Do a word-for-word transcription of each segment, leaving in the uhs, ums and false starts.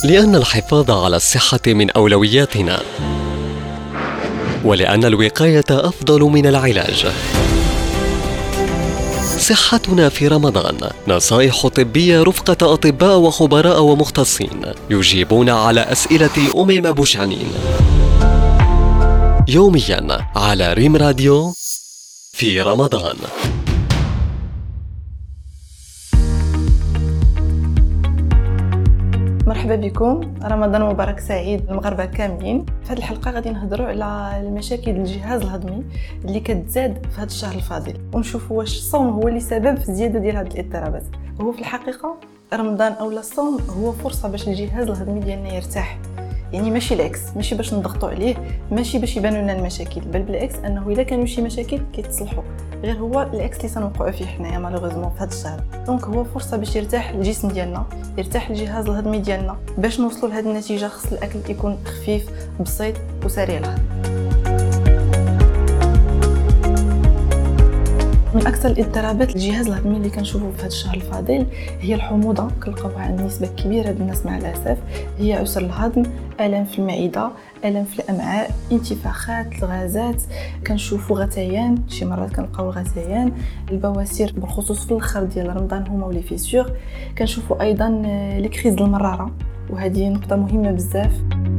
لأن الحفاظ على الصحة من أولوياتنا، ولأن الوقاية أفضل من العلاج. صحتنا في رمضان، نصائح طبية رفقة أطباء وخبراء ومختصين يجيبون على أسئلة أمم بوشعنين يومياً على ريم راديو في رمضان. مرحبا بكم، رمضان مبارك سعيد المغاربه كاملين. في هذه الحلقه غادي نهضروا على المشاكل الجهاز الهضمي اللي كتزاد في هذا الشهر الفاضل، ونشوفوا واش الصوم هو اللي سبب في الزياده ديال هذه الاضطرابات. هو في الحقيقه رمضان اولا الصوم هو فرصه باش الجهاز الهضمي ديالنا يرتاح، يعني ماشي العكس، ماشي باش نضغطوا عليه، ماشي باش يبانوا لنا المشاكل، بل بالعكس انه الا كانوا شي مشاكل كيتصلحوا، غير هو العكس اللي سنوقعوا فيه حنايا مالوغوزمون في هذا الشهر. دونك هو فرصه باش يرتاح الجسم ديالنا، يرتاح الجهاز الهضمي ديالنا. باش نوصلوا لهذه النتيجه خص الاكل يكون خفيف بسيط وسريع الهضم. من اكثر الاضطرابات الجهاز الهضمي اللي كنشوفوا في هذا الشهر الفاضل هي الحموضه، كنلقاوها عند نسبه كبيره ديال الناس مع الاسف. هي عسر الهضم، الم في المعده، الم في الامعاء، انتفاخات، الغازات، كنشوفوا غثيان، شي مرات كنلقاو الغثيان، البواسير بالخصوص في الاخر ديال رمضان هما ولي فيسور. كنشوفوا ايضا لي كريز المراره، وهذه نقطه مهمه بزاف.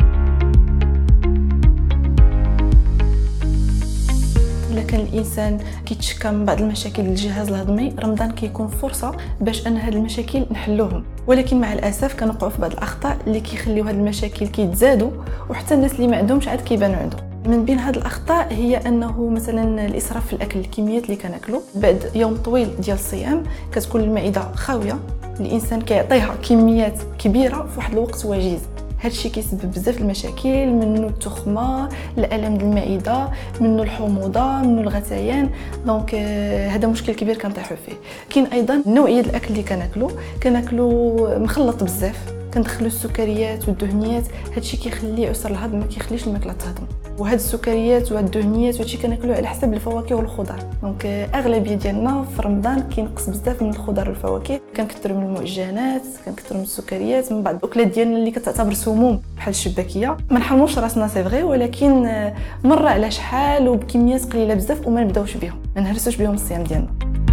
إلا كان الانسان كيتشكى من بعض المشاكل الجهاز الهضمي، رمضان كيكون فرصه باش ان هاد المشاكل نحلوهم، ولكن مع الاسف كنوقعوا في بعض الاخطاء اللي كيخليو هاد المشاكل كيتزادوا، وحتى الناس اللي ما عندهمش عاد كيبانوا عندهم. من بين هاد الاخطاء هي انه مثلا الاسراف في الاكل، الكميات اللي كناكلوا بعد يوم طويل ديال الصيام كتكون المعده خاويه، الانسان كيعطيها كميات كبيره في واحد الوقت وجيز. هادشي كيسبب بزاف المشاكل، منه التخمه، الالم ديال المعده، منه الحموضه، منه الغثيان. دونك هذا مشكل كبير كنطيحوا فيه. كاين ايضا نوعيه الاكل اللي كناكلو كناكلو مخلط بزاف، كندخلوا السكريات والدهنيات، هادشي كيخلي عسر الهضم، ما كيخليش الماكله تهضم. وهاد السكريات والدهنيات وهادشي كناكلوه على حسب الفواكه والخضر. دونك اغلبيه ديالنا في رمضان كينقص بزاف من الخضر والفواكه، كنكثروا من المعجنات، كنكثروا من السكريات، من بعض الاكلات ديالنا اللي كتعتبر سموم بحال الشباكيه. ما نحرموش راسنا سي فغي، ولكن مره على شحال وبكميات قليله بزاف، وما نبداوش بهم، ما نهرسوش بهم الصيام ديالنا.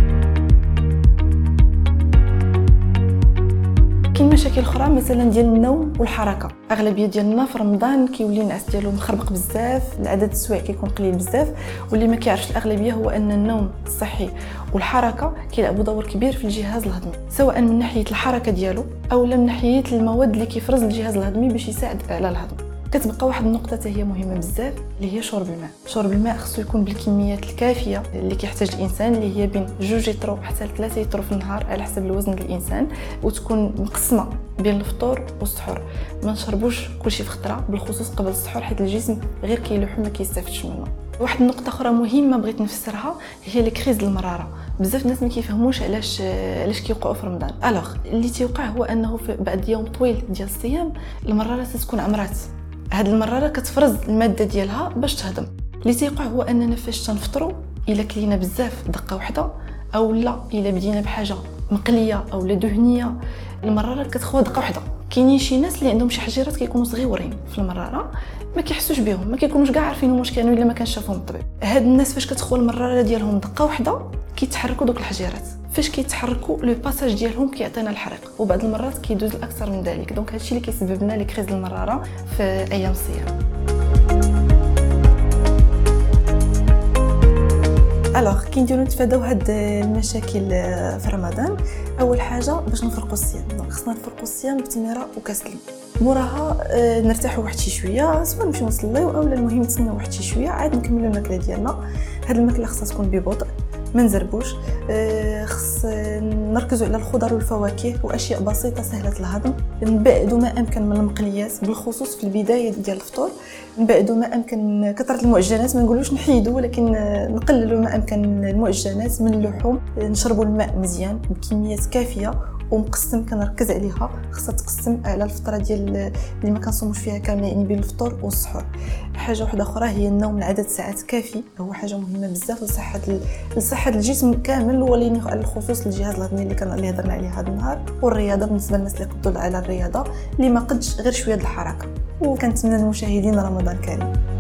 كاين مشاكل اخرى مثلا ديال النوم والحركه. اغلبيه ديالنا في رمضان كيولي النعاس ديالو مخربق بزاف، العدد السوايع كيكون قليل بزاف، واللي ما كيعرفش الاغلبيه هو ان النوم الصحي والحركه كيلعبوا دور كبير في الجهاز الهضمي، سواء من ناحيه الحركه ديالو او من ناحيه المواد اللي كيفرز الجهاز الهضمي باش يساعد على الهضم. كتبقى واحد النقطه حتى هي مهمه بزاف، اللي هي شرب الماء. شرب الماء خصو يكون بالكميات الكافيه اللي كيحتاج الانسان، اللي هي بين جوج لتر حتى ثلاثة لتر في النهار على حسب الوزن ديال الانسان، وتكون مقسمه بين الفطور والسحور. ما نشربوش كلشي في خطره، بالخصوص قبل السحور، حيت الجسم غير كيلوح وما كيستافدش منه. واحد النقطه اخرى مهمه بغيت نفسرها هي لي كريز المراره. بزاف الناس ما كيفهموش علاش علاش كيوقعوا في رمضان. الوغ اللي تيوقع هو انه في بعد يوم طويل ديال الصيام المراره تكون عمرات، هاد المراره كتفرز الماده ديالها باش تهضم. اللي تيوقع هو اننا فاش تنفطروا الا كلينا بزاف دقه واحده، او لا الا بدينا بحاجه مقليه او لا دهنيه، المراره كتخوى دقه واحده. كاينين شي ناس اللي عندهم شي حجيرات كيكونوا صغيورين في المراره ما كيحسوش بهم، ما كيكونوش كاع عارفين واش كانوا الا ما كانش شافهم الطبيب. هاد الناس فاش كتخوى المراره ديالهم دقه واحده كيتحركوا دوك الحجيرات، فاش كيتحركوا لو باساج ديالهم كيعطينا الحريق، وبعض المرات كيدوز الاكثر من ذلك. دونك هادشي اللي كيسبب لنا لي كريز المراره في ايام الصيام. الوغ كي نديرو نتفاداو هاد المشاكل في رمضان، اول حاجه باش نفرقوا الصيام، دونك خصنا نفرقوا الصيام بتمره وكاس الماء. موراها نرتاحوا واحد شي شويه، سواء نمشيو نصليو او المهم نتسناو واحد شي شويه عاد نكملوا الماكله ديالنا. هاد الماكله خصها تكون ببطء، ما نزربوش، خص نركزوا على الخضر والفواكه واشياء بسيطه سهله الهضم. نبعدوا ما امكن من المقليات، بالخصوص في البدايه ديال الفطور. نبعدوا ما امكن كثره المعجنات، ما نقولوش نحيدوا، ولكن نقللوا ما امكن المعجنات من اللحوم. نشربوا الماء مزيان بكميات كافيه، ومقسم كنركز عليها. خاصها تقسم على الفتره ديال اللي ما كنصوموش فيها كامله، يعني بين الفطور والسحور. حاجه واحده اخرى هي النوم لعدد ساعات كافي، هو حاجه مهمه بزاف لصحه لصحه الجسم كامل، ولكن على الخصوص الجهاز الهضمي اللي كان اللي هضرنا عليه هذا النهار. والرياضه بالنسبه للناس اللي قدوا على الرياضه، اللي ما قدش غير شويه د الحركه. وكنتمنى للمشاهدين رمضان كريم.